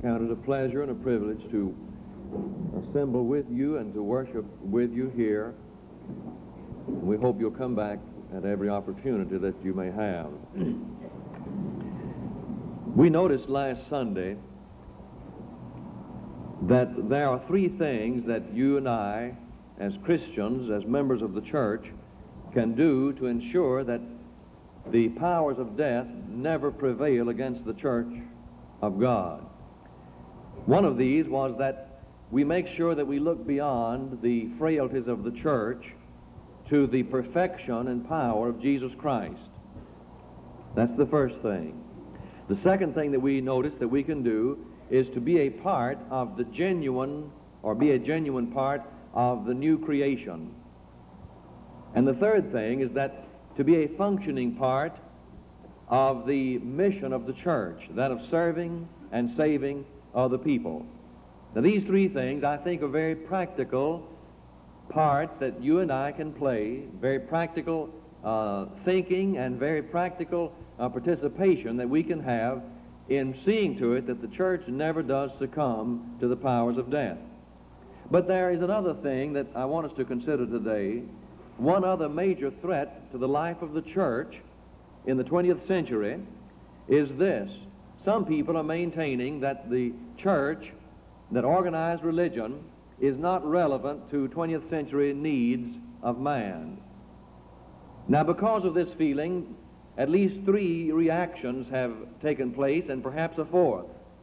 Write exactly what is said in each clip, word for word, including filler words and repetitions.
count it a pleasure and a privilege to assemble with you and to worship with you here. We hope you'll come back at every opportunity that you may have. We noticed last Sunday that there are three things that you and I, as Christians, as members of the church, can do to ensure that the powers of death never prevail against the church of God. One of these was that we make sure that we look beyond the frailties of the church to the perfection and power of Jesus Christ. That's the first thing. The second thing that we notice that we can do is to be a part of the genuine, or be a genuine part of the new creation. And the third thing is that to be a functioning part of the mission of the church, that of serving and saving other people. Now, these three things, I think, are very practical parts that you and I can play, very practical uh, thinking and very practical uh, participation that we can have in seeing to it that the church never does succumb to the powers of death. But there is another thing that I want us to consider today. One other major threat to the life of the church in the twentieth century is this. Some people are maintaining that the church, that organized religion, is not relevant to twentieth century needs of man. Now, because of this feeling, at least three reactions have taken place, and perhaps a fourth.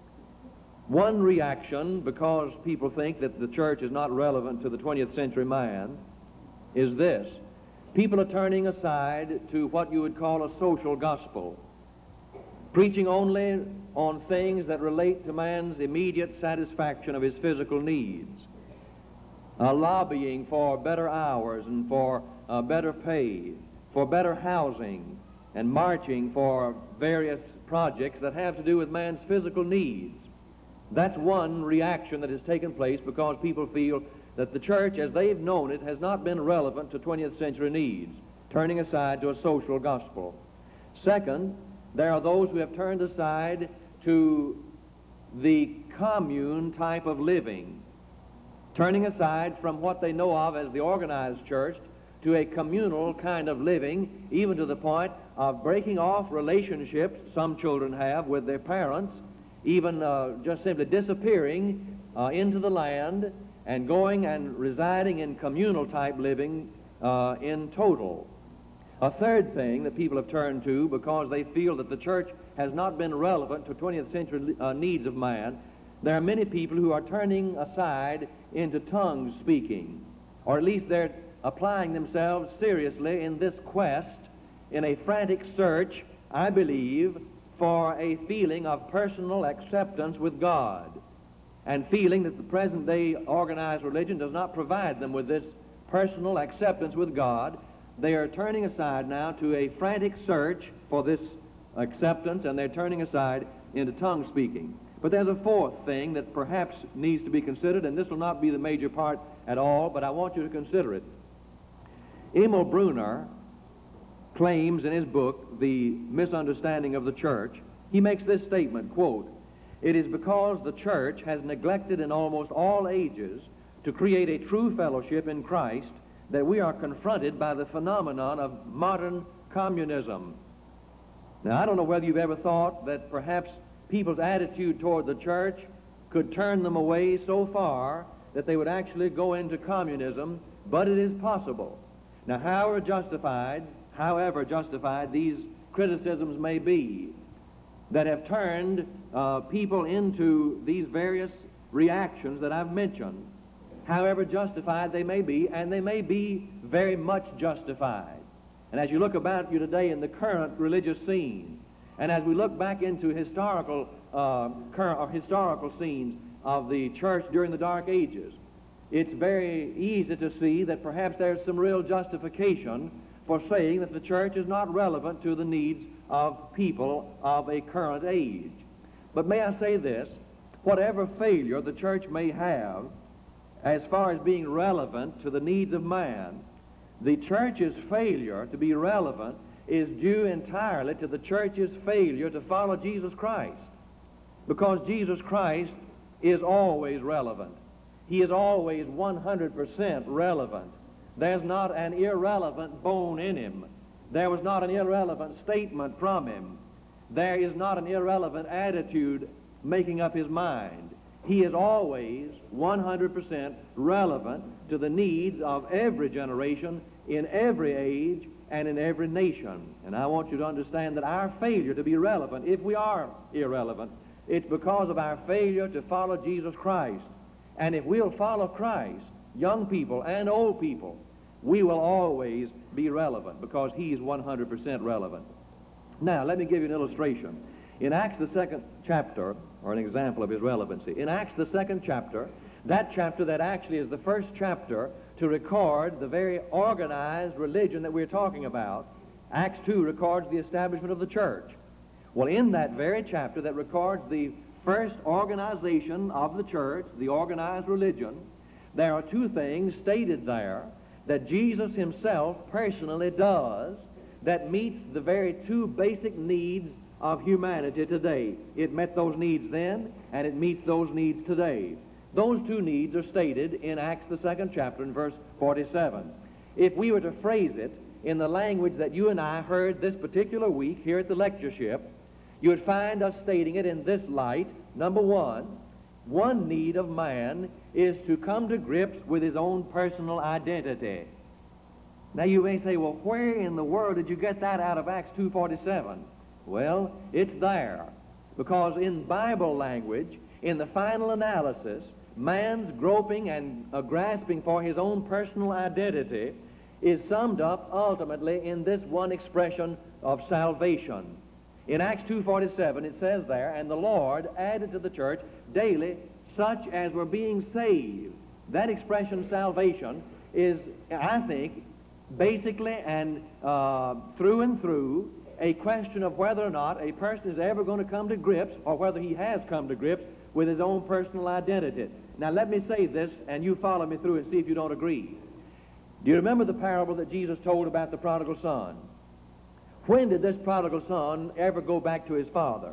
One reaction, because people think that the church is not relevant to the twentieth century man, is this. People are turning aside to what you would call a social gospel, preaching only on things that relate to man's immediate satisfaction of his physical needs, uh, lobbying for better hours and for uh, better pay, for better housing, and marching for various projects that have to do with man's physical needs. That's one reaction that has taken place because people feel that the church, as they've known it, has not been relevant to twentieth century needs, turning aside to a social gospel. Second, there are those who have turned aside to the commune type of living, turning aside from what they know of as the organized church to a communal kind of living, even to the point of breaking off relationships some children have with their parents, even uh, just simply disappearing uh, into the land and going and residing in communal type living uh, in total. A third thing that people have turned to because they feel that the church has not been relevant to twentieth century uh, needs of man, there are many people who are turning aside into tongue speaking, or at least they're applying themselves seriously in this quest, in a frantic search, I believe, for a feeling of personal acceptance with God, and feeling that the present-day organized religion does not provide them with this personal acceptance with God. They are turning aside now to a frantic search for this acceptance, and they're turning aside into tongue speaking. But there's a fourth thing that perhaps needs to be considered, and this will not be the major part at all, but I want you to consider it. Emil Brunner claims in his book, The Misunderstanding of the Church, he makes this statement, quote, "It is because the church has neglected in almost all ages to create a true fellowship in Christ that we are confronted by the phenomenon of modern communism." Now, I don't know whether you've ever thought that perhaps people's attitude toward the church could turn them away so far that they would actually go into communism, but it is possible. Now, however justified, however justified these criticisms may be that have turned uh, people into these various reactions that I've mentioned, however justified they may be, and they may be very much justified. And as you look about you today in the current religious scene, and as we look back into historical uh, current or historical scenes of the church during the Dark Ages, it's very easy to see that perhaps there's some real justification for saying that the church is not relevant to the needs of people of a current age. But may I say this, whatever failure the church may have as far as being relevant to the needs of man, the church's failure to be relevant is due entirely to the church's failure to follow Jesus Christ. because Jesus Christ is always relevant. He is always one hundred percent relevant. There's not an irrelevant bone in him. There was not an irrelevant statement from him. There is not an irrelevant attitude making up his mind. He is always one hundred percent relevant to the needs of every generation, in every age, and in every nation. And I want you to understand that our failure to be relevant, if we are irrelevant, it's because of our failure to follow Jesus Christ. And if we'll follow Christ, young people and old people, we will always be relevant because he is one hundred percent relevant. Now, let me give you an illustration. In Acts, the second chapter, or an example of his relevancy, in Acts, the second chapter, that chapter that actually is the first chapter to record the very organized religion that we're talking about, Acts two records the establishment of the church. Well, in that very chapter that records the first organization of the church, the organized religion, there are two things stated there that Jesus himself personally does that meets the very two basic needs of humanity today. It met those needs then, and it meets those needs today. Those two needs are stated in Acts, the second chapter, in verse forty-seven. If we were to phrase it in the language that you and I heard this particular week here at the lectureship, you would find us stating it in this light. Number one, one need of man is to come to grips with his own personal identity. Now you may say, well, where in the world did you get that out of Acts two forty-seven? Well, it's there. Because in Bible language, in the final analysis, man's groping and uh, grasping for his own personal identity is summed up ultimately in this one expression of salvation. In Acts two forty-seven, it says there, and the Lord added to the church daily such as were being saved. That expression, salvation, is, I think, basically and uh, through and through a question of whether or not a person is ever going to come to grips, or whether he has come to grips with his own personal identity. Now let me say this, and you follow me through and see if you don't agree. Do you remember the parable that Jesus told about the prodigal son? When did this prodigal son ever go back to his father?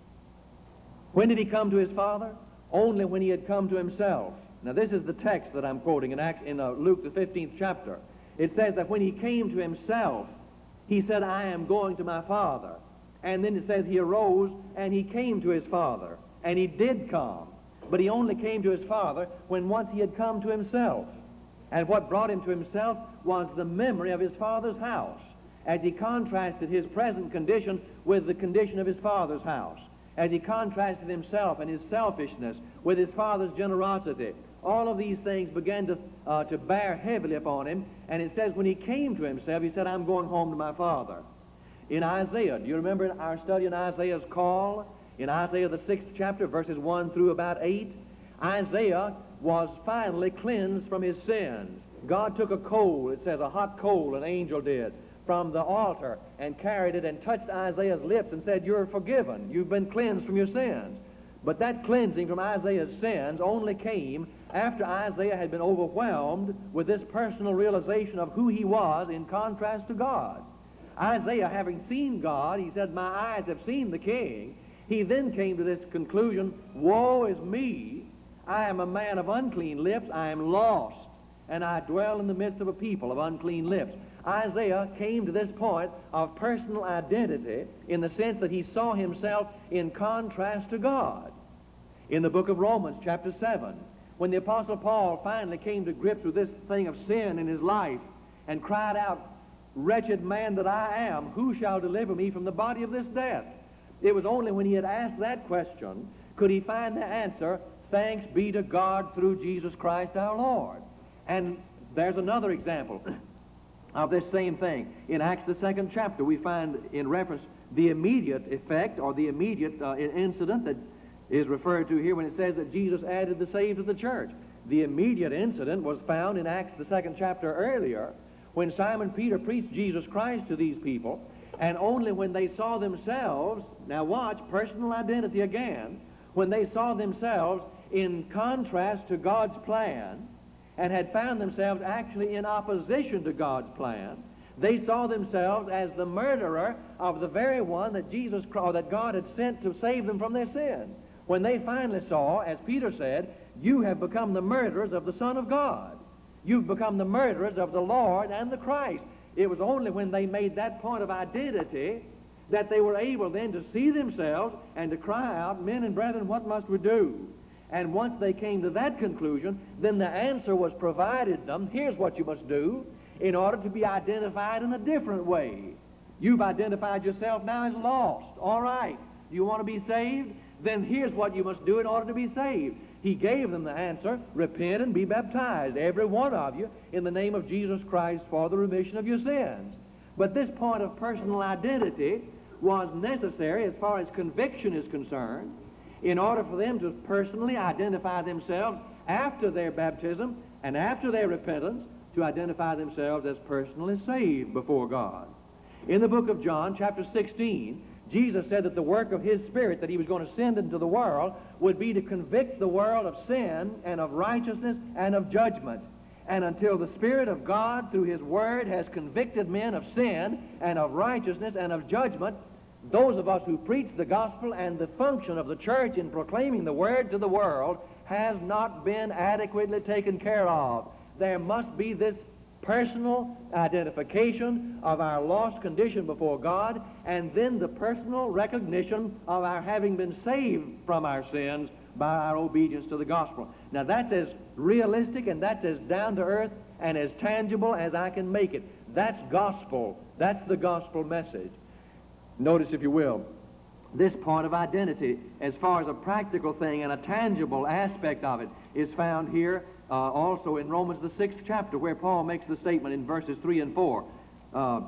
When did he come to his father? Only when he had come to himself. Now this is the text that I'm quoting in, Acts, in uh, Luke the fifteenth chapter. It says that when he came to himself, he said, I am going to my father. And then it says he arose and he came to his father. And he did come. But he only came to his father when once he had come to himself. And what brought him to himself was the memory of his father's house, as he contrasted his present condition with the condition of his father's house, as he contrasted himself and his selfishness with his father's generosity. All of these things began to, uh, to bear heavily upon him. And it says when he came to himself, he said, I'm going home to my father. In Isaiah, do you remember our study in Isaiah's call? In Isaiah the sixth chapter, verses one through about eight, Isaiah was finally cleansed from his sins. God took a coal, it says a hot coal, an angel did, from the altar and carried it and touched Isaiah's lips and said, you're forgiven. You've been cleansed from your sins. But that cleansing from Isaiah's sins only came after Isaiah had been overwhelmed with this personal realization of who he was in contrast to God. Isaiah, having seen God, he said, my eyes have seen the King. He then came to this conclusion, woe is me. I am a man of unclean lips. I am lost, and I dwell in the midst of a people of unclean lips. Isaiah came to this point of personal identity in the sense that he saw himself in contrast to God. In the book of Romans, chapter seven, when the Apostle Paul finally came to grips with this thing of sin in his life and cried out, wretched man that I am, who shall deliver me from the body of this death? It was only when he had asked that question could he find the answer, thanks be to God through Jesus Christ our Lord. And there's another example of this same thing. In Acts, the second chapter, we find in reference the immediate effect or the immediate uh, incident that is referred to here when it says that Jesus added the saved to the church. The immediate incident was found in Acts, the second chapter earlier, when Simon Peter preached Jesus Christ to these people, and only when they saw themselves, now watch, personal identity again, when they saw themselves in contrast to God's plan and had found themselves actually in opposition to God's plan, they saw themselves as the murderer of the very one that Jesus, or that God had sent to save them from their sins. when they finally saw, as Peter said, you have become the murderers of the Son of God. You've become the murderers of the Lord and the Christ. It was only when they made that point of identity that they were able then to see themselves and to cry out, men and brethren, what must we do? And once they came to that conclusion, then the answer was provided them. Here's what you must do in order to be identified in a different way. You've identified yourself now as lost. All right. Do you want to be saved? Then here's what you must do in order to be saved. He gave them the answer, repent and be baptized, every one of you, in the name of Jesus Christ for the remission of your sins. But this point of personal identity was necessary as far as conviction is concerned in order for them to personally identify themselves after their baptism and after their repentance to identify themselves as personally saved before God. In the book of John, chapter sixteen, Jesus said that the work of his Spirit that he was going to send into the world would be to convict the world of sin and of righteousness and of judgment. And until the Spirit of God through his Word has convicted men of sin and of righteousness and of judgment, those of us who preach the gospel and the function of the church in proclaiming the Word to the world has not been adequately taken care of. There must be this personal identification of our lost condition before God, and then the personal recognition of our having been saved from our sins by our obedience to the gospel. Now that's as realistic and that's as down to earth and as tangible as I can make it. That's gospel. That's the gospel message. Notice, if you will, this point of identity as far as a practical thing and a tangible aspect of it is found here uh, also in Romans the sixth chapter, where Paul makes the statement in verses three and four. Uh,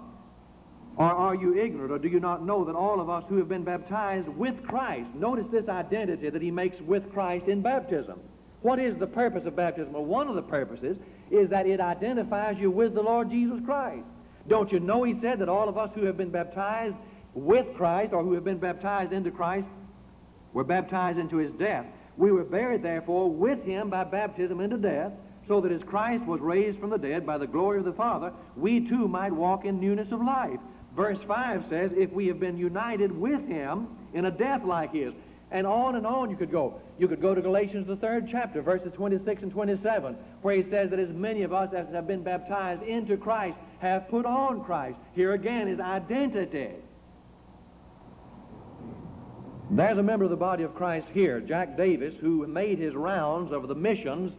or are you ignorant, or do you not know that all of us who have been baptized with Christ, notice this identity that he makes with Christ in baptism. What is the purpose of baptism? Well, one of the purposes is that it identifies you with the Lord Jesus Christ. Don't you know, he said, that all of us who have been baptized with Christ, or who have been baptized into Christ, were baptized into his death. We were buried, therefore, with him by baptism into death, so that as Christ was raised from the dead by the glory of the Father, we too might walk in newness of life. Verse five says, if we have been united with him in a death like his. And on and on you could go. You could go to Galatians, the third chapter, verses twenty-six and twenty-seven, where he says that as many of us as have been baptized into Christ have put on Christ. Here again is identity. There's a member of the body of Christ here, Jack Davis, who made his rounds of the missions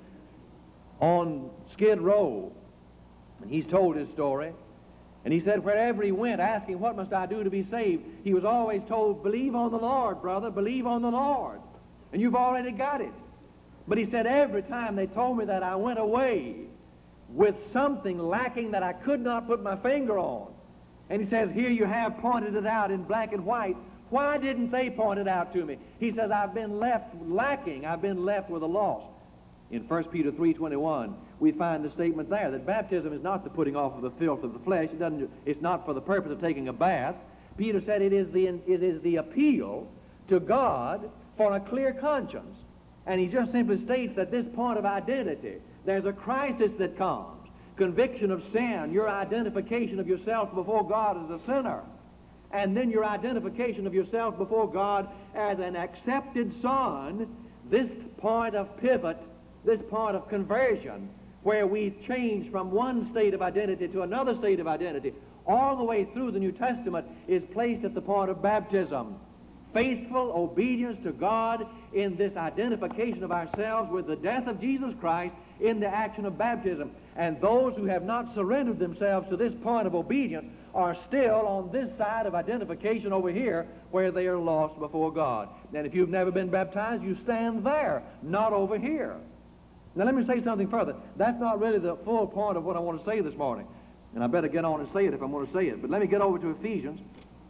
on Skid Row. And he's told his story. And he said wherever he went asking, what must I do to be saved? He was always told, believe on the Lord, brother, believe on the Lord. And you've already got it. But he said every time they told me that, I went away with something lacking that I could not put my finger on. And he says, here you have pointed it out in black and white. Why didn't they point it out to me? He says, I've been left lacking. I've been left with a loss. In First Peter three twenty-one, we find the statement there that baptism is not the putting off of the filth of the flesh. It doesn't, it's not for the purpose of taking a bath. Peter said it is the, it is the appeal to God for a clear conscience. And he just simply states that this point of identity, there's a crisis that comes. Conviction of sin, your identification of yourself before God as a sinner. And then your identification of yourself before God as an accepted son, this point of pivot, this point of conversion, where we change from one state of identity to another state of identity, all the way through the New Testament, is placed at the point of baptism. Faithful obedience to God in this identification of ourselves with the death of Jesus Christ in the action of baptism. And those who have not surrendered themselves to this point of obedience are still on this side of identification over here where they are lost before God. And if you've never been baptized, you stand there, not over here. Now let me say something further. That's not really the full point of what I want to say this morning. And I better get on and say it if I'm going to say it. But let me get over to Ephesians.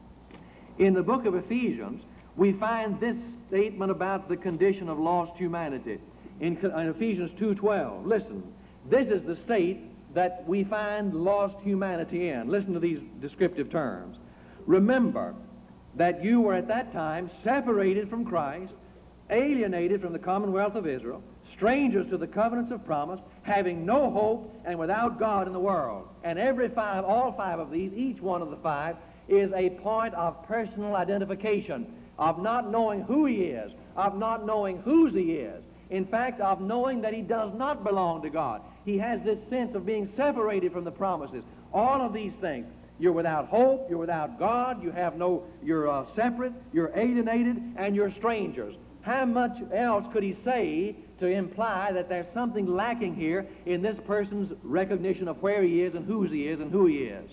In the book of Ephesians, we find this statement about the condition of lost humanity. In, in Ephesians two twelve, listen, this is the state that we find lost humanity in. Listen to these descriptive terms. Remember that you were at that time separated from Christ, alienated from the commonwealth of Israel, strangers to the covenants of promise, having no hope and without God in the world. And every five, all five of these, each one of the five, is a point of personal identification. of not knowing who he is, of not knowing whose he is. In fact, of knowing that he does not belong to God. He has this sense of being separated from the promises. All of these things. You're without hope, you're without God, you have no, you're uh, separate, you're alienated, and you're strangers. How much else could he say to imply that there's something lacking here in this person's recognition of where he is and whose he is and who he is?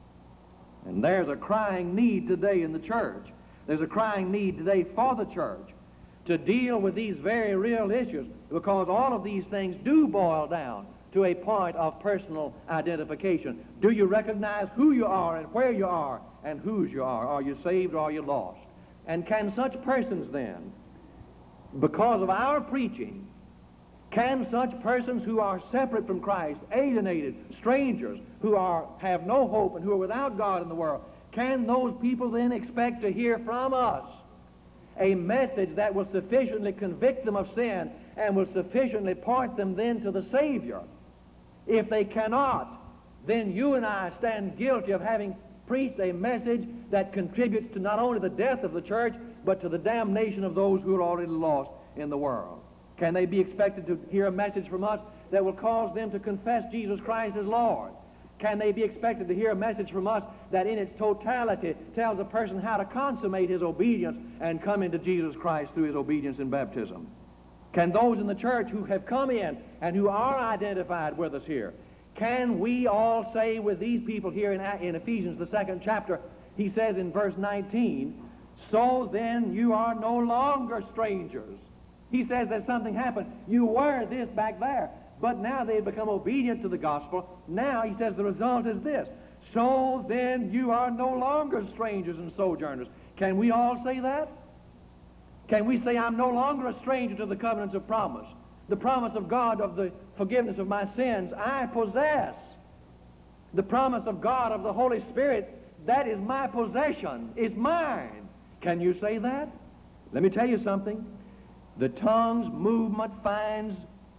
And there's a crying need today in the church. There's a crying need today for the church to deal with these very real issues, because all of these things do boil down to a point of personal identification. Do you recognize who you are and where you are and whose you are? Are you saved or are you lost? And can such persons then, because of our preaching, can such persons who are separate from Christ, alienated, strangers, who are have no hope and who are without God in the world, can those people then expect to hear from us a message that will sufficiently convict them of sin and will sufficiently point them then to the Savior? If they cannot, then you and I stand guilty of having preached a message that contributes to not only the death of the church, but to the damnation of those who are already lost in the world. Can they be expected to hear a message from us that will cause them to confess Jesus Christ as Lord? Can they be expected to hear a message from us that in its totality tells a person how to consummate his obedience and come into Jesus Christ through his obedience in baptism? Can those in the church who have come in and who are identified with us here, can we all say with these people here in, in Ephesians, the second chapter, he says in verse nineteen, so then you are no longer strangers. He says that something happened. You were this back there, but now they've become obedient to the gospel. Now, he says, the result is this. So then you are no longer strangers and sojourners. Can we all say that? Can we say, I'm no longer a stranger to the covenants of promise? The promise of God of the forgiveness of my sins I possess. The promise of God of the Holy Spirit, that is my possession, is mine. Can you say that? Let me tell you something. The tongues movement finds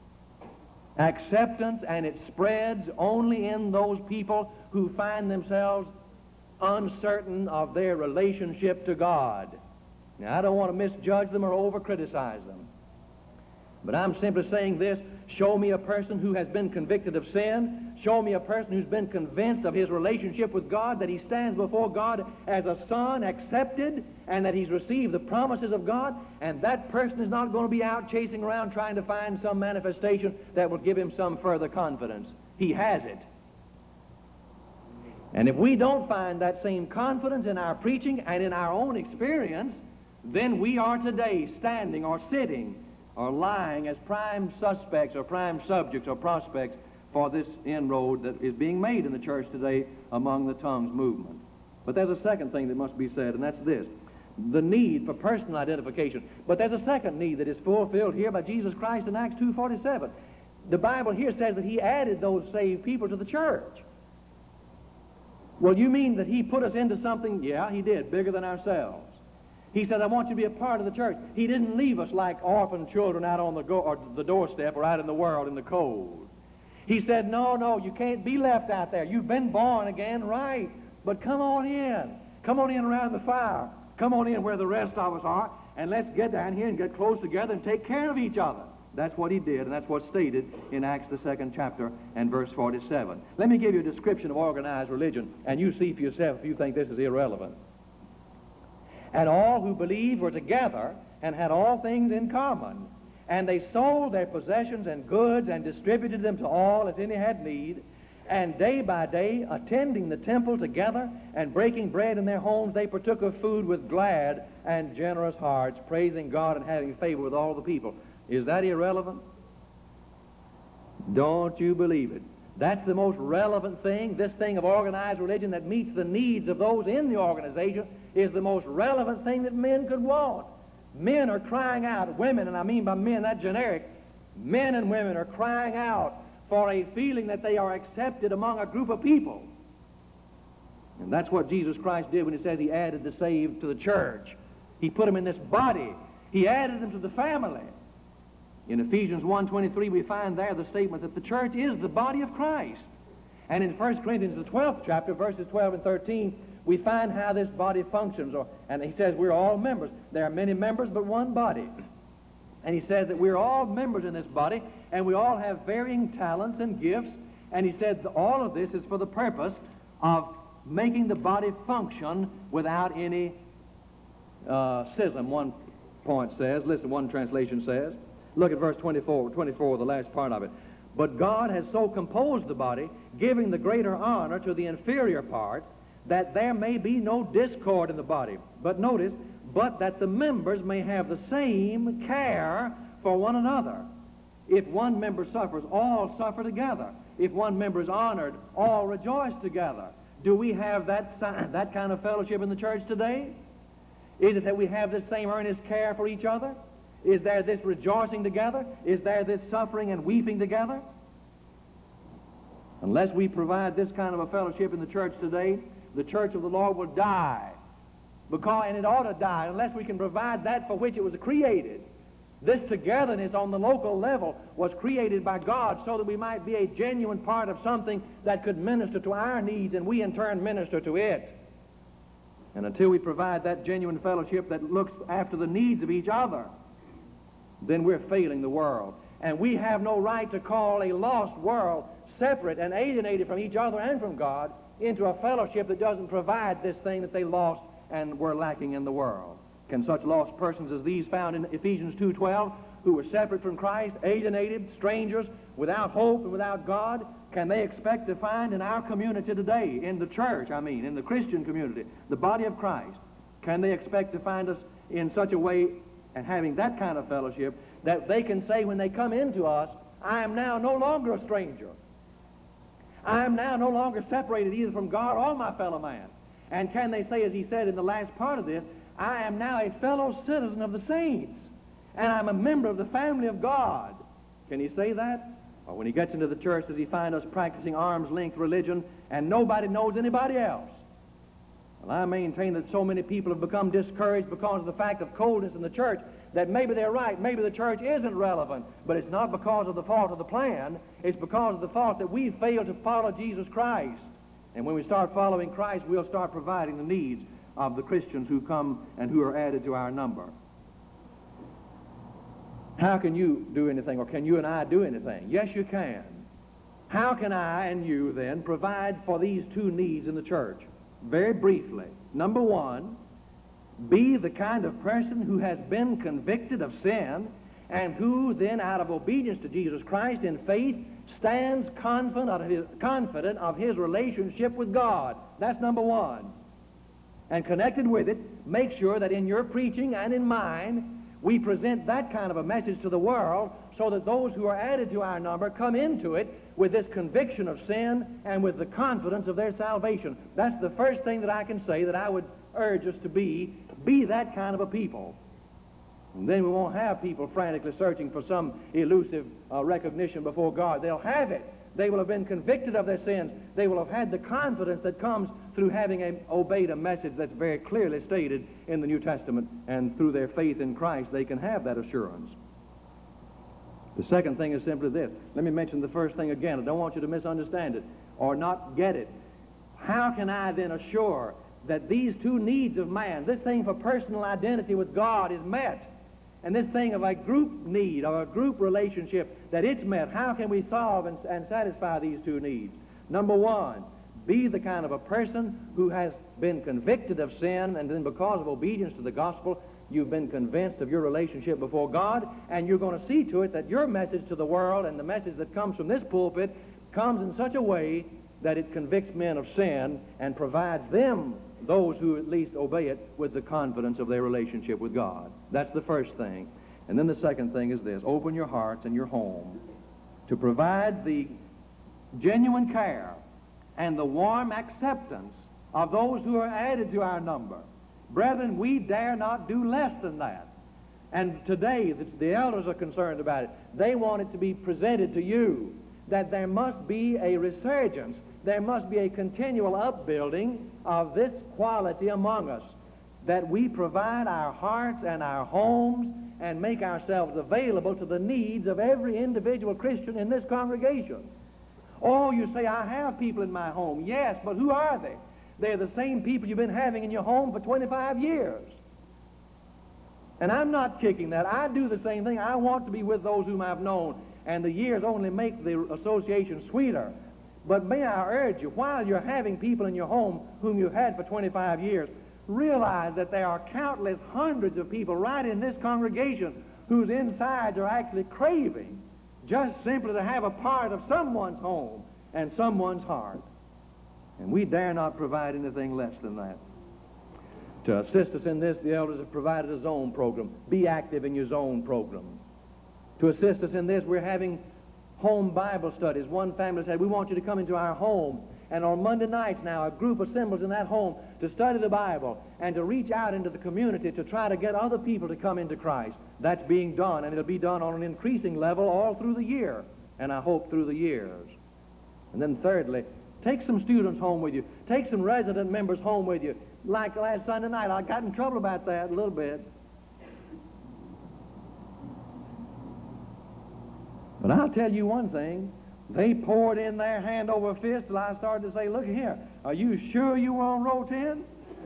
acceptance and it spreads only in those people who find themselves uncertain of their relationship to God. Now, I don't want to misjudge them or over-criticize them, but I'm simply saying this. Show me a person who has been convicted of sin. Show me a person who's been convinced of his relationship with God, that he stands before God as a son accepted, and that he's received the promises of God, and that person is not going to be out chasing around trying to find some manifestation that will give him some further confidence. He has it. And if we don't find that same confidence in our preaching and in our own experience, then we are today standing or sitting or lying as prime suspects or prime subjects or prospects for this inroad that is being made in the church today among the tongues movement. But there's a second thing that must be said, and that's this. The need for personal identification. But there's a second need that is fulfilled here by Jesus Christ in Acts two forty-seven. The Bible here says that he added those saved people to the church. Well, you mean that he put us into something? Yeah, he did, bigger than ourselves. He said, I want you to be a part of the church. He didn't leave us like orphan children out on the, go or the doorstep or out in the world in the cold. He said, no, no, you can't be left out there. You've been born again, right? But come on in. Come on in around the fire. Come on in where the rest of us are, and let's get down here and get close together and take care of each other. That's what he did, and that's what's stated in Acts, the second chapter, and verse forty-seven. Let me give you a description of organized religion, and you see for yourself if you think this is irrelevant. And all who believed were together and had all things in common. And they sold their possessions and goods and distributed them to all as any had need. And day by day, attending the temple together and breaking bread in their homes, they partook of food with glad and generous hearts, praising God and having favor with all the people. Is that irrelevant? Don't you believe it? That's the most relevant thing. This thing of organized religion that meets the needs of those in the organization is the most relevant thing that men could want. Men are crying out, women, and I mean by men, that generic, men and women are crying out for a feeling that they are accepted among a group of people. And that's what Jesus Christ did when he says he added the saved to the church. He put them in this body. He added them to the family. In Ephesians one twenty-three, we find there the statement that the church is the body of Christ. And in First Corinthians, the twelfth chapter, verses twelve and thirteen, we find how this body functions. Or, and he says we're all members. There are many members, but one body. And he says that we're all members in this body, and we all have varying talents and gifts. And he said all of this is for the purpose of making the body function without any uh, schism, one point says. Listen, one translation says. Look at verse twenty-four, twenty-four, the last part of it. But God has so composed the body, giving the greater honor to the inferior part, that there may be no discord in the body. But notice, but that the members may have the same care for one another. If one member suffers, all suffer together. If one member is honored, all rejoice together. Do we have that, that kind of fellowship in the church today? Is it that we have this same earnest care for each other? Is there this rejoicing together? Is there this suffering and weeping together? Unless we provide this kind of a fellowship in the church today, the church of the Lord will die. Because, and it ought to die, unless we can provide that for which it was created. This togetherness on the local level was created by God so that we might be a genuine part of something that could minister to our needs, and we in turn minister to it. And until we provide that genuine fellowship that looks after the needs of each other, then we're failing the world. And we have no right to call a lost world separate and alienated from each other and from God into a fellowship that doesn't provide this thing that they lost and were lacking in the world. Can such lost persons as these found in Ephesians two twelve, who were separate from Christ, alienated, strangers, without hope and without God, can they expect to find in our community today, in the church, I mean, in the Christian community, the body of Christ, can they expect to find us in such a way and having that kind of fellowship that they can say when they come into us, I am now no longer a stranger. I am now no longer separated either from God or my fellow man. And can they say, as he said in the last part of this, I am now a fellow citizen of the saints, and I'm a member of the family of God. Can he say that? Or when he gets into the church, does he find us practicing arm's length religion and nobody knows anybody else? Well, I maintain that so many people have become discouraged because of the fact of coldness in the church that maybe they're right, maybe the church isn't relevant, but it's not because of the fault of the plan, it's because of the fault that we failed to follow Jesus Christ. And when we start following Christ, we'll start providing the needs of the Christians who come and who are added to our number. How can you do anything, or can you and I do anything? Yes, you can. How can I and you then provide for these two needs in the church? Very briefly. Number one, be the kind of person who has been convicted of sin and who then, out of obedience to Jesus Christ in faith, stands confident of his, confident of his relationship with God. That's number one. And connected with it, make sure that in your preaching and in mine, we present that kind of a message to the world so that those who are added to our number come into it with this conviction of sin and with the confidence of their salvation. That's the first thing that I can say that I would urge us to be. Be that kind of a people. And then we won't have people frantically searching for some elusive uh, recognition before God. They'll have it. They will have been convicted of their sins. They will have had the confidence that comes through having a, obeyed a message that's very clearly stated in the New Testament, and through their faith in Christ, they can have that assurance. The second thing is simply this. Let me mention the first thing again. I don't want you to misunderstand it or not get it. How can I then assure that these two needs of man, this thing for personal identity with God, is met, and this thing of a group need, or a group relationship, that it's met? How can we solve and, and satisfy these two needs? Number one, be the kind of a person who has been convicted of sin, and then because of obedience to the gospel, you've been convinced of your relationship before God, and you're going to see to it that your message to the world and the message that comes from this pulpit comes in such a way that it convicts men of sin and provides them, those who at least obey it, with the confidence of their relationship with God. That's the first thing. And then the second thing is this. Open your hearts and your home to provide the genuine care and the warm acceptance of those who are added to our number. Brethren, we dare not do less than that. And today, the, the elders are concerned about it. They want it to be presented to you that there must be a resurgence, there must be a continual upbuilding of this quality among us, that we provide our hearts and our homes and make ourselves available to the needs of every individual Christian in this congregation. Oh, you say, I have people in my home. Yes, but who are they? They're the same people you've been having in your home for twenty-five years. And I'm not kicking that. I do the same thing. I want to be with those whom I've known, and the years only make the association sweeter. But may I urge you, while you're having people in your home whom you've had for twenty-five years, realize that there are countless hundreds of people right in this congregation whose insides are actually craving just simply to have a part of someone's home and someone's heart. And we dare not provide anything less than that. To assist us in this, the elders have provided a zone program. Be active in your zone program. To assist us in this, we're having home Bible studies. One family said, we want you to come into our home. And on Monday nights now, a group assembles in that home to study the Bible and to reach out into the community to try to get other people to come into Christ. That's being done, and it'll be done on an increasing level all through the year, and I hope through the years. And then thirdly, take some students home with you. Take some resident members home with you. Like last Sunday night, I got in trouble about that a little bit. But I'll tell you one thing. They poured in their hand over fist till I started to say, look here, are you sure you were on row ten?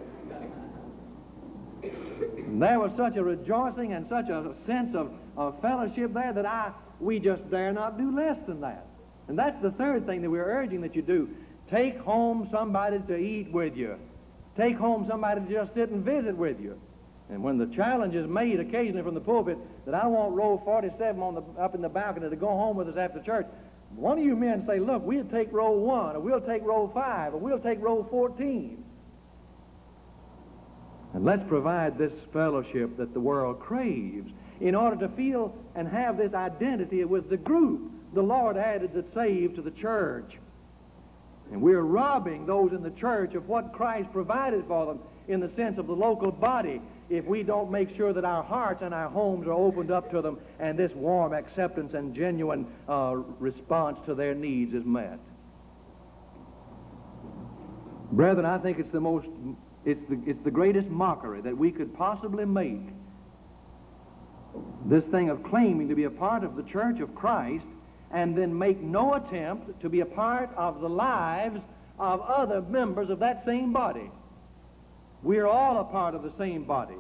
And there was such a rejoicing and such a sense of, of fellowship there that I we just dare not do less than that. And that's the third thing that we're urging that you do. Take home somebody to eat with you. Take home somebody to just sit and visit with you. And when the challenge is made occasionally from the pulpit that I want row forty-seven on the, up in the balcony to go home with us after church, one of you men say, look, we'll take row one, or we'll take row five, or we'll take row fourteen. And let's provide this fellowship that the world craves in order to feel and have this identity with the group the Lord added that saved to the church. And we're robbing those in the church of what Christ provided for them in the sense of the local body if we don't make sure that our hearts and our homes are opened up to them and this warm acceptance and genuine uh, response to their needs is met. Brethren, I think it's the most, it's the, it's the greatest mockery that we could possibly make. This thing of claiming to be a part of the church of Christ and then make no attempt to be a part of the lives of other members of that same body. We're all a part of the same body.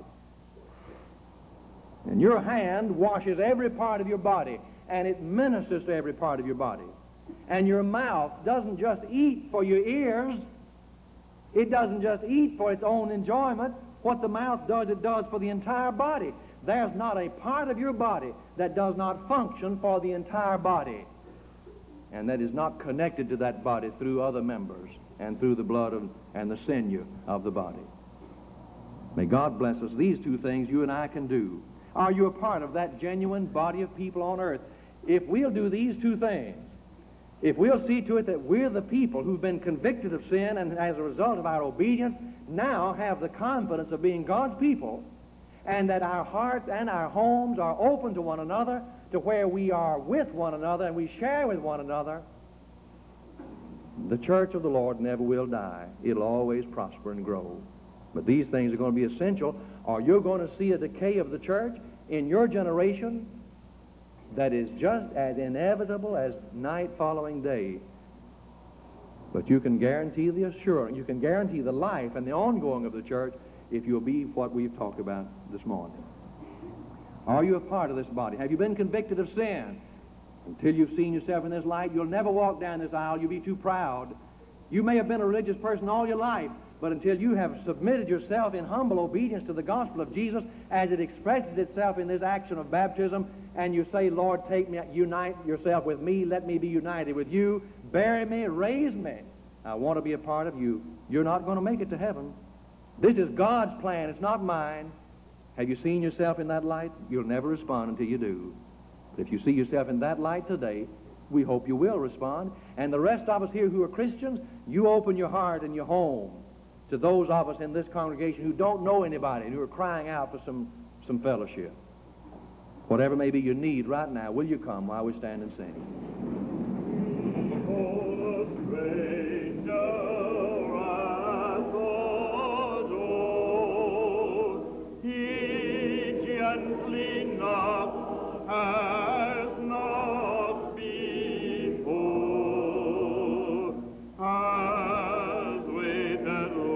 And your hand washes every part of your body, and it ministers to every part of your body. And your mouth doesn't just eat for your ears. It doesn't just eat for its own enjoyment. What the mouth does, it does for the entire body. There's not a part of your body that does not function for the entire body, and that is not connected to that body through other members and through the blood of, and the sinew of the body. May God bless us. These two things you and I can do. Are you a part of that genuine body of people on earth? If we'll do these two things, if we'll see to it that we're the people who've been convicted of sin and as a result of our obedience now have the confidence of being God's people, and that our hearts and our homes are open to one another, to where we are with one another and we share with one another, the church of the Lord never will die. It'll always prosper and grow. But these things are going to be essential, or you're going to see a decay of the church in your generation that is just as inevitable as night following day. But you can guarantee the assurance, you can guarantee the life and the ongoing of the church if you'll be what we've talked about this morning. Are you a part of this body? Have you been convicted of sin? Until you've seen yourself in this light, you'll never walk down this aisle. You'll be too proud. You may have been a religious person all your life, but until you have submitted yourself in humble obedience to the gospel of Jesus as it expresses itself in this action of baptism, and you say, Lord, take me, unite yourself with me, let me be united with you, bury me, raise me, I want to be a part of you, you're not going to make it to heaven. This is God's plan, it's not mine. Have you seen yourself in that light? You'll never respond until you do. But if you see yourself in that light today, we hope you will respond. And the rest of us here who are Christians, you open your heart and your home to those of us in this congregation who don't know anybody and who are crying out for some, some fellowship. Whatever may be your need right now, will you come while we stand and sing? As waited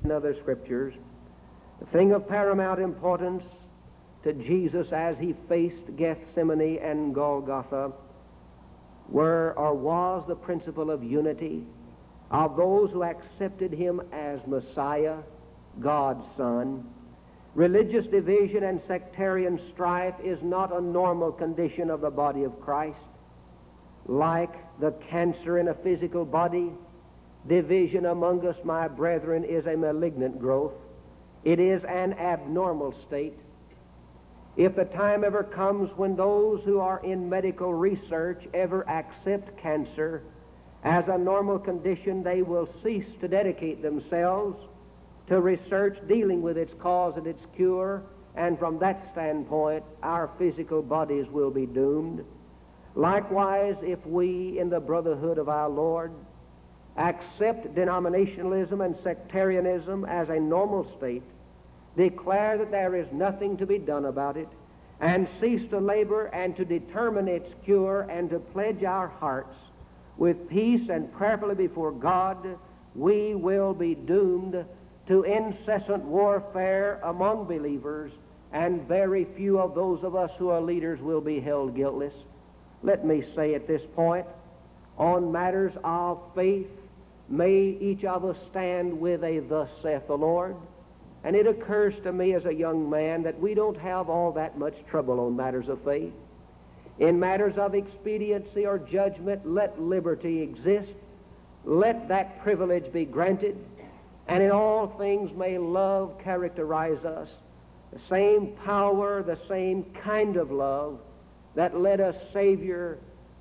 in other scriptures. The thing of paramount importance to Jesus as he faced Gethsemane and Golgotha were or was the principle of unity of those who accepted him as Messiah, God's Son. Religious division and sectarian strife is not a normal condition of the body of Christ. Like the cancer in a physical body, division among us, my brethren, is a malignant growth. It is an abnormal state. If the time ever comes when those who are in medical research ever accept cancer as a normal condition, they will cease to dedicate themselves to research dealing with its cause and its cure, and from that standpoint, our physical bodies will be doomed. Likewise, if we in the brotherhood of our Lord accept denominationalism and sectarianism as a normal state, declare that there is nothing to be done about it, and cease to labor and to determine its cure and to pledge our hearts with peace and prayerfully before God, we will be doomed to incessant warfare among believers, and very few of those of us who are leaders will be held guiltless. Let me say at this point, on matters of faith, may each of us stand with a "Thus saith the Lord." And it occurs to me as a young man that we don't have all that much trouble on matters of faith. In matters of expediency or judgment, let liberty exist. Let that privilege be granted. And in all things may love characterize us. The same power, the same kind of love that led us Savior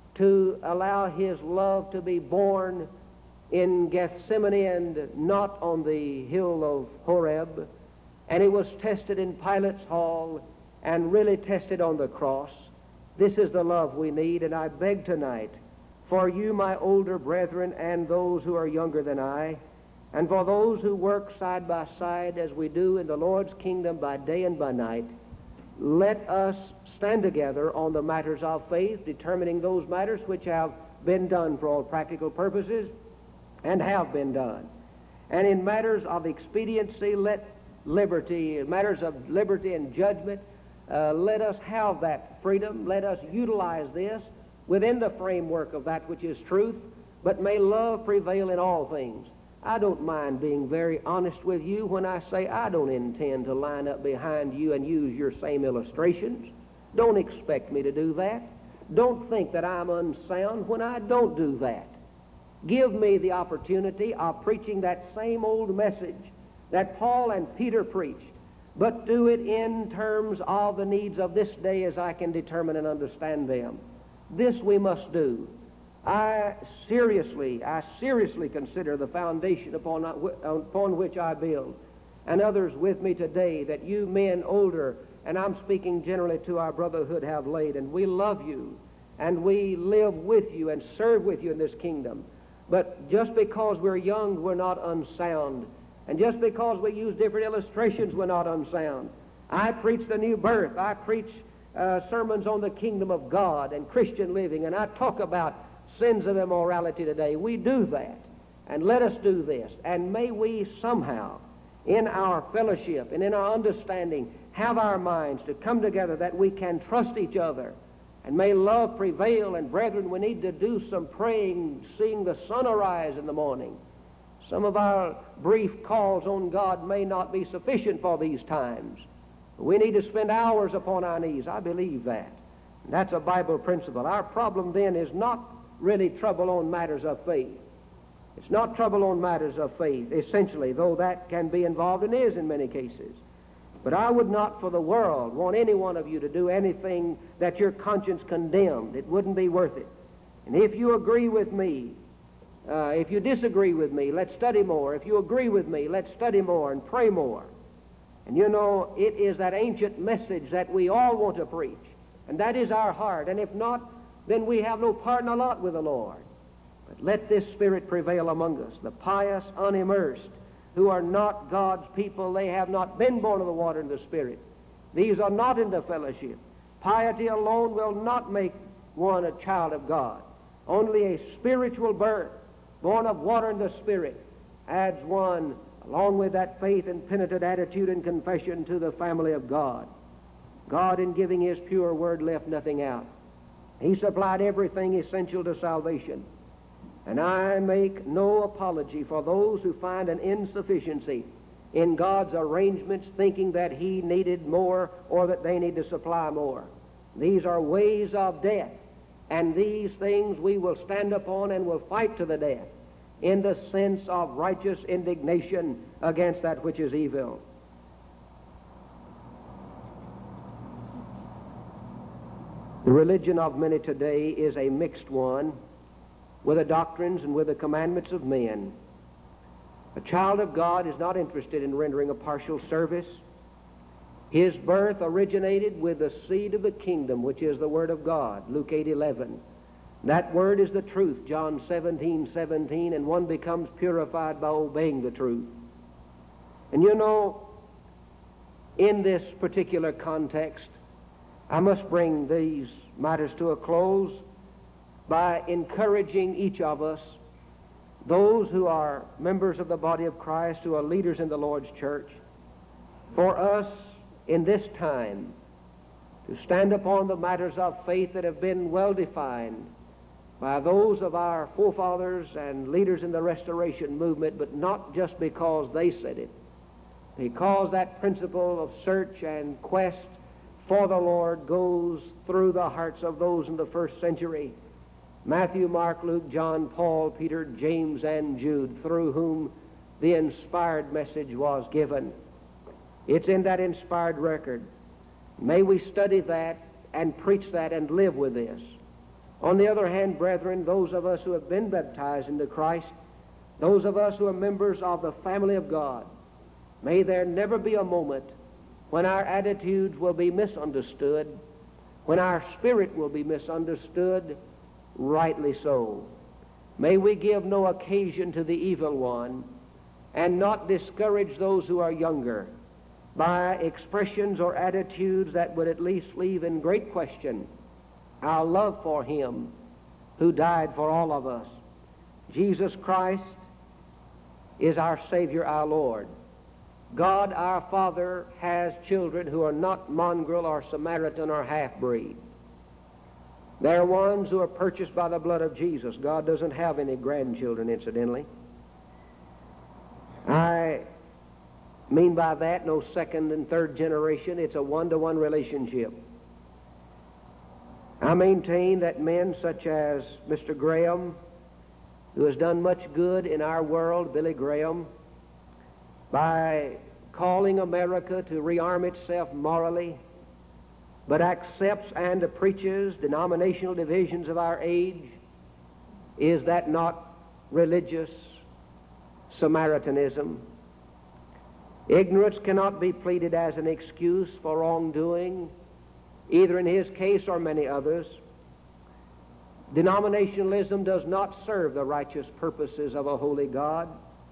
to allow his love to be born in Gethsemane and not on the hill of Horeb, and it was tested in Pilate's hall and really tested on the cross. This is the love we need, and I beg tonight for you, my older brethren, and those who are younger than I, and for those who work side by side as we do in the Lord's kingdom by day and by night, let us stand together on the matters of faith, determining those matters which have been done for all practical purposes and have been done. And in matters of expediency, let liberty, in matters of liberty and judgment, uh, let us have that freedom. Let us utilize this within the framework of that which is truth, but may love prevail in all things. I don't mind being very honest with you when I say I don't intend to line up behind you and use your same illustrations. Don't expect me to do that. Don't think that I'm unsound when I don't do that. Give me the opportunity of preaching that same old message that Paul and Peter preached, but do it in terms of the needs of this day as I can determine and understand them. This we must do. I seriously, I seriously consider the foundation upon, upon which I build, and others with me today, that you men older, and I'm speaking generally to our brotherhood, have laid, and we love you, and we live with you and serve with you in this kingdom. But just because we're young, we're not unsound. And just because we use different illustrations, we're not unsound. I preach the new birth. I preach uh, sermons on the kingdom of God and Christian living, and I talk about sins of immorality today. We do that. And let us do this. And may we somehow, in our fellowship and in our understanding, have our minds to come together that we can trust each other. And may love prevail. And brethren, we need to do some praying, seeing the sun arise in the morning. Some of our brief calls on God may not be sufficient for these times. We need to spend hours upon our knees. I believe that. And that's a Bible principle. Our problem then is not really trouble on matters of faith. It's not trouble on matters of faith, essentially, though that can be involved and is in many cases. But I would not for the world want any one of you to do anything that your conscience condemned. It wouldn't be worth it. And if you agree with me, uh, if you disagree with me, let's study more. If you agree with me, let's study more and pray more. And you know, it is that ancient message that we all want to preach. And that is our heart. And if not, then we have no part in a lot with the Lord. But let this spirit prevail among us, the pious, unimmersed, who are not God's people. They have not been born of the water and the Spirit. These are not in the fellowship. Piety alone will not make one a child of God. Only a spiritual birth, born of water and the Spirit, adds one along with that faith and penitent attitude and confession, to the family of God. God, in giving His pure word, left nothing out. He supplied everything essential to salvation. And I make no apology for those who find an insufficiency in God's arrangements, thinking that He needed more or that they need to supply more. These are ways of death, and these things we will stand upon and will fight to the death in the sense of righteous indignation against that which is evil. The religion of many today is a mixed one, with the doctrines and with the commandments of men. A child of God is not interested in rendering a partial service. His birth originated with the seed of the kingdom, which is the Word of God, Luke eight eleven. That Word is the truth, John seventeen seventeen, and one becomes purified by obeying the truth. And you know, in this particular context, I must bring these matters to a close by encouraging each of us, those who are members of the body of Christ, who are leaders in the Lord's church, for us in this time to stand upon the matters of faith that have been well defined by those of our forefathers and leaders in the Restoration movement, but not just because they said it, because that principle of search and quest for the Lord goes through the hearts of those in the first century. Matthew, Mark, Luke, John, Paul, Peter, James, and Jude, through whom the inspired message was given. It's in that inspired record. May we study that and preach that and live with this. On the other hand, brethren, those of us who have been baptized into Christ, those of us who are members of the family of God, may there never be a moment when our attitudes will be misunderstood, when our spirit will be misunderstood, rightly so. May we give no occasion to the evil one and not discourage those who are younger by expressions or attitudes that would at least leave in great question our love for Him who died for all of us. Jesus Christ is our Savior, our Lord. God our Father has children who are not mongrel or Samaritan or half-breed. They're ones who are purchased by the blood of Jesus. God doesn't have any grandchildren, incidentally. I mean by that no second and third generation. It's a one-to-one relationship. I maintain that men such as Mister Graham, who has done much good in our world, Billy Graham, by calling America to rearm itself morally, but accepts and preaches denominational divisions of our age, is that not religious Samaritanism? Ignorance cannot be pleaded as an excuse for wrongdoing, either in his case or many others. Denominationalism does not serve the righteous purposes of a holy God.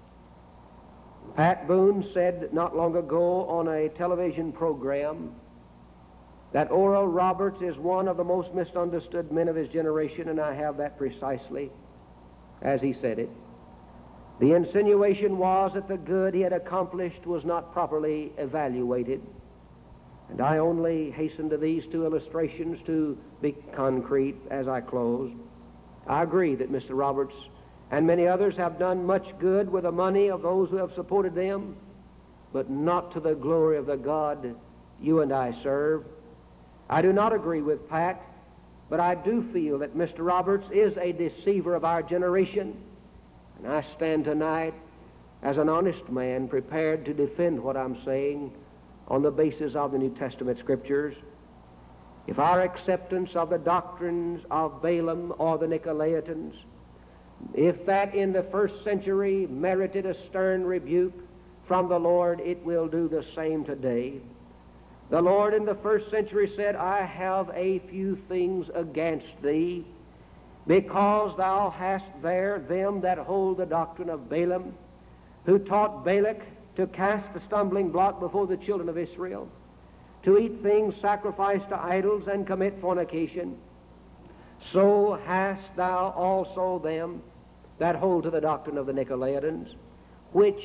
Pat Boone said not long ago on a television program that Oral Roberts is one of the most misunderstood men of his generation, and I have that precisely as he said it. The insinuation was that the good he had accomplished was not properly evaluated. And I only hasten to these two illustrations to be concrete as I close. I agree that Mister Roberts and many others have done much good with the money of those who have supported them, but not to the glory of the God you and I serve. I do not agree with Pat, but I do feel that Mister Roberts is a deceiver of our generation, and I stand tonight as an honest man prepared to defend what I'm saying on the basis of the New Testament Scriptures. If our acceptance of the doctrines of Balaam or the Nicolaitans, if that in the first century merited a stern rebuke from the Lord, it will do the same today. The Lord in the first century said, I have a few things against thee, because thou hast there them that hold the doctrine of Balaam, who taught Balak to cast the stumbling block before the children of Israel, to eat things sacrificed to idols and commit fornication. So hast thou also them that hold to the doctrine of the Nicolaitans, which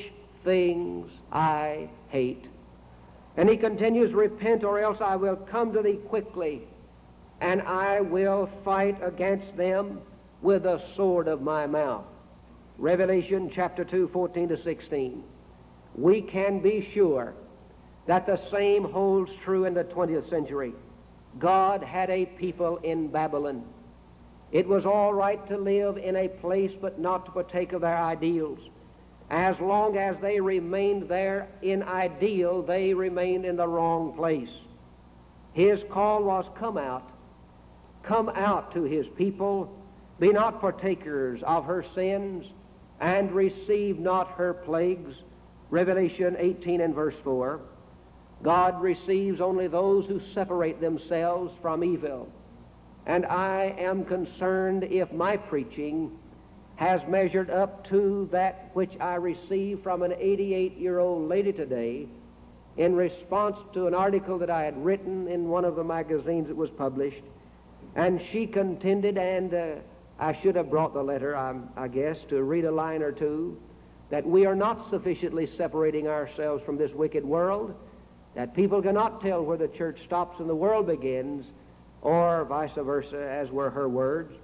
things I hate. And he continues, repent, or else I will come to thee quickly, and I will fight against them with the sword of my mouth. Revelation chapter two, fourteen to sixteen. We can be sure that the same holds true in the twentieth century. God had a people in Babylon. It was all right to live in a place, but not to partake of their ideals. As long as they remained there in ideal, they remained in the wrong place. His call was, come out. Come out to his people. Be not partakers of her sins, and receive not her plagues. Revelation eighteen and verse four. God receives only those who separate themselves from evil. And I am concerned if my preaching has measured up to that which I received from an eighty-eight-year-old lady today in response to an article that I had written in one of the magazines that was published. And she contended, and uh, I should have brought the letter, I, I guess, to read a line or two, that we are not sufficiently separating ourselves from this wicked world, that people cannot tell where the church stops and the world begins, or vice versa, as were her words.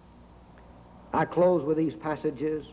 I close with these passages.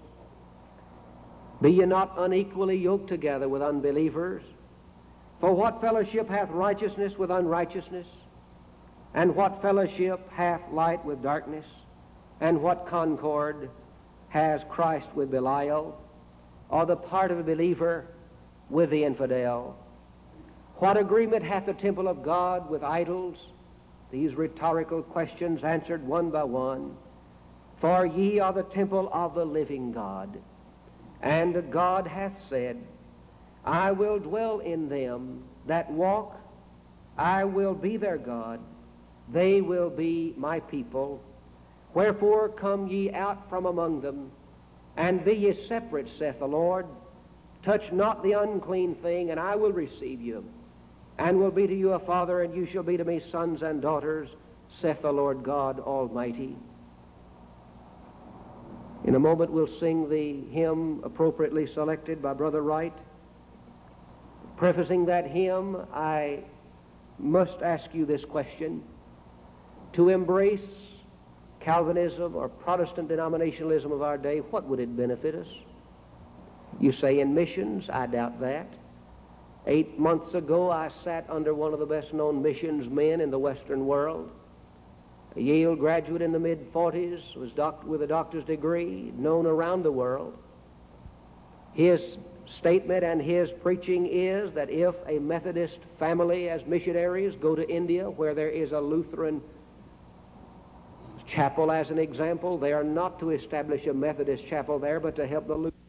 Be ye not unequally yoked together with unbelievers. For what fellowship hath righteousness with unrighteousness? And what fellowship hath light with darkness? And what concord has Christ with Belial? Or the part of the believer with the infidel? What agreement hath the temple of God with idols? These rhetorical questions answered one by one. For ye are the temple of the living God. And God hath said, I will dwell in them that walk. I will be their God. They will be my people. Wherefore come ye out from among them, and be ye separate, saith the Lord. Touch not the unclean thing, and I will receive you, and will be to you a father, and you shall be to me sons and daughters, saith the Lord God Almighty. In a moment we'll sing the hymn appropriately selected by Brother Wright. Prefacing that hymn, I must ask you this question. To embrace Calvinism or Protestant denominationalism of our day, what would it benefit us? You say in missions, I doubt that. Eight months ago, I sat under one of the best-known missions men in the Western world. A Yale graduate in the mid forties, was doc- with a doctor's degree, known around the world. His statement and his preaching is that if a Methodist family as missionaries go to India, where there is a Lutheran chapel as an example, they are not to establish a Methodist chapel there, but to help the Lutherans